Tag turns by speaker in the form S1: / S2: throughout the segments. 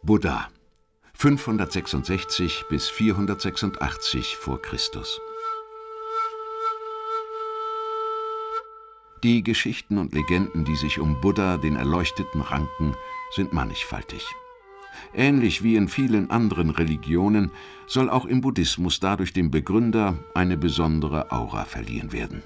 S1: Buddha, 566 bis 486 vor Christus. Die Geschichten und Legenden, die sich um Buddha, den Erleuchteten, ranken, sind mannigfaltig. Ähnlich wie in vielen anderen Religionen soll auch im Buddhismus dadurch dem Begründer eine besondere Aura verliehen werden.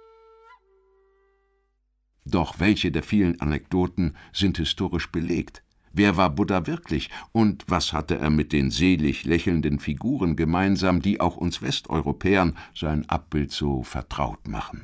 S1: Doch welche der vielen Anekdoten sind historisch belegt? Wer war Buddha wirklich und was hatte er mit den selig lächelnden Figuren gemeinsam, die auch uns Westeuropäern sein Abbild so vertraut machen?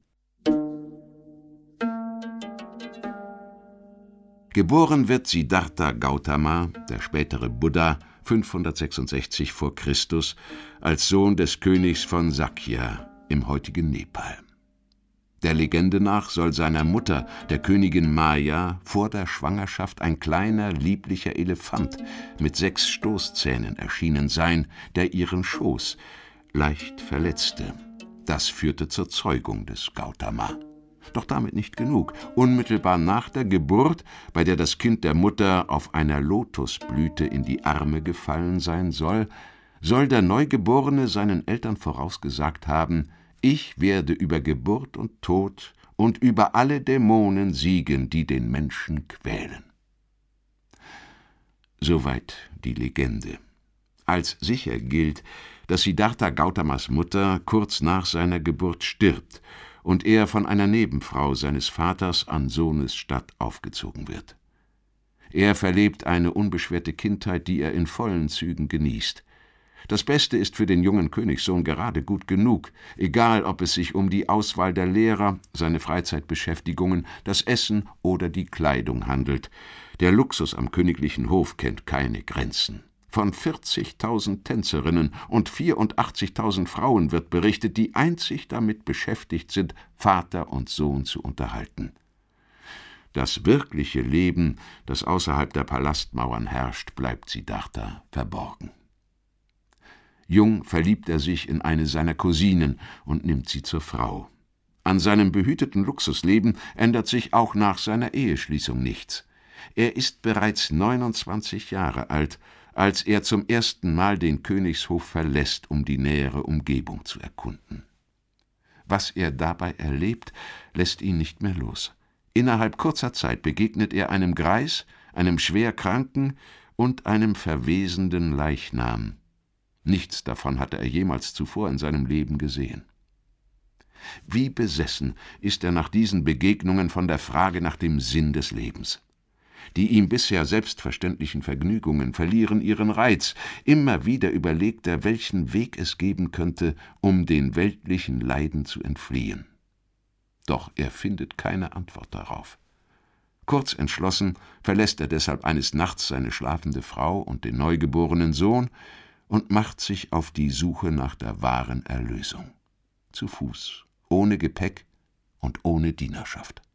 S1: Geboren wird Siddhartha Gautama, der spätere Buddha, 566 vor Christus, als Sohn des Königs von Sakya im heutigen Nepal. Der Legende nach soll seiner Mutter, der Königin Maya, vor der Schwangerschaft ein kleiner, lieblicher Elefant mit 6 Stoßzähnen erschienen sein, der ihren Schoß leicht verletzte. Das führte zur Zeugung des Gautama. Doch damit nicht genug. Unmittelbar nach der Geburt, bei der das Kind der Mutter auf einer Lotusblüte in die Arme gefallen sein soll der Neugeborene seinen Eltern vorausgesagt haben: Ich werde über Geburt und Tod und über alle Dämonen siegen, die den Menschen quälen. Soweit die Legende. Als sicher gilt, dass Siddhartha Gautamas Mutter kurz nach seiner Geburt stirbt und er von einer Nebenfrau seines Vaters an Sohnesstatt aufgezogen wird. Er verlebt eine unbeschwerte Kindheit, die er in vollen Zügen genießt. Das Beste ist für den jungen Königssohn gerade gut genug, egal ob es sich um die Auswahl der Lehrer, seine Freizeitbeschäftigungen, das Essen oder die Kleidung handelt. Der Luxus am königlichen Hof kennt keine Grenzen. Von 40.000 Tänzerinnen und 84.000 Frauen wird berichtet, die einzig damit beschäftigt sind, Vater und Sohn zu unterhalten. Das wirkliche Leben, das außerhalb der Palastmauern herrscht, bleibt Siddhartha verborgen. Jung verliebt er sich in eine seiner Cousinen und nimmt sie zur Frau. An seinem behüteten Luxusleben ändert sich auch nach seiner Eheschließung nichts. Er ist bereits 29 Jahre alt, als er zum ersten Mal den Königshof verlässt, um die nähere Umgebung zu erkunden. Was er dabei erlebt, lässt ihn nicht mehr los. Innerhalb kurzer Zeit begegnet er einem Greis, einem Schwerkranken und einem verwesenden Leichnam. Nichts davon hatte er jemals zuvor in seinem Leben gesehen. Wie besessen ist er nach diesen Begegnungen von der Frage nach dem Sinn des Lebens. Die ihm bisher selbstverständlichen Vergnügungen verlieren ihren Reiz. Immer wieder überlegt er, welchen Weg es geben könnte, um den weltlichen Leiden zu entfliehen. Doch er findet keine Antwort darauf. Kurz entschlossen verlässt er deshalb eines Nachts seine schlafende Frau und den neugeborenen Sohn und macht sich auf die Suche nach der wahren Erlösung. Zu Fuß, ohne Gepäck und ohne Dienerschaft.